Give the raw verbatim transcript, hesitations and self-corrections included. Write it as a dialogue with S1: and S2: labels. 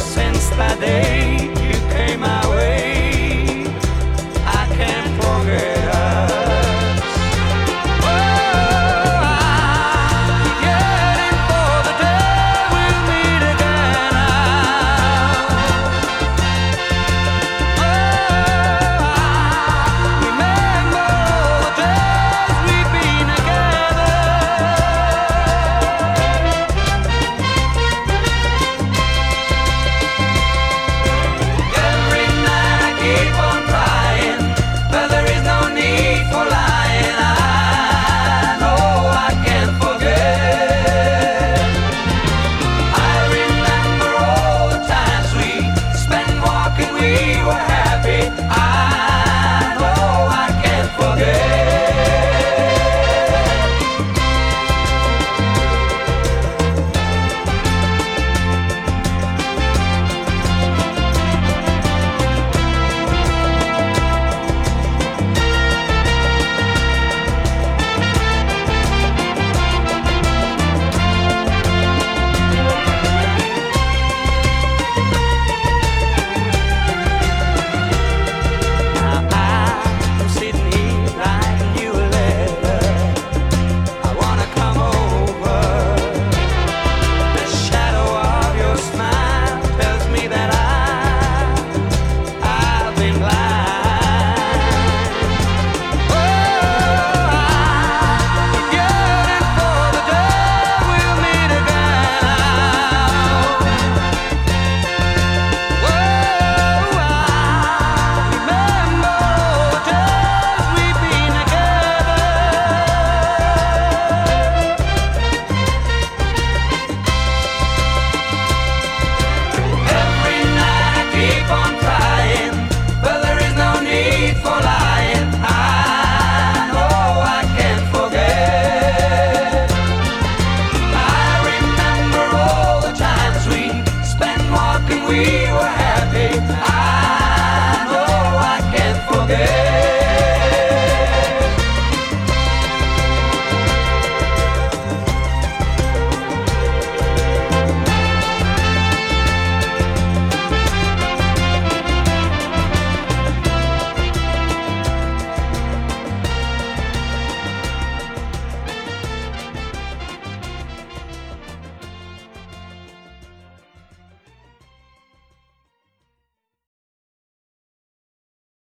S1: since that day you came my way, I can't forget us. Oh, I'm yearning for the day we'll meet again. Oh, I remember all the days we've been together. Every night I keep on trying, but there is no need for lying. I know I can't forget. I remember all the times we spent walking, we were happy. I know I can't forget. Now I'm sitting here writing you a letter. I wanna come over. The shadow of your smile tells me that I, I've been blind. Oh, I'm yearning for the day we'll meet again. Oh, I remember all the days we've been together. Every night I keep on trying, but there is no need for lying. I know I can't forget. I remember all the times we spent walking, we were happy. I know I can't forget.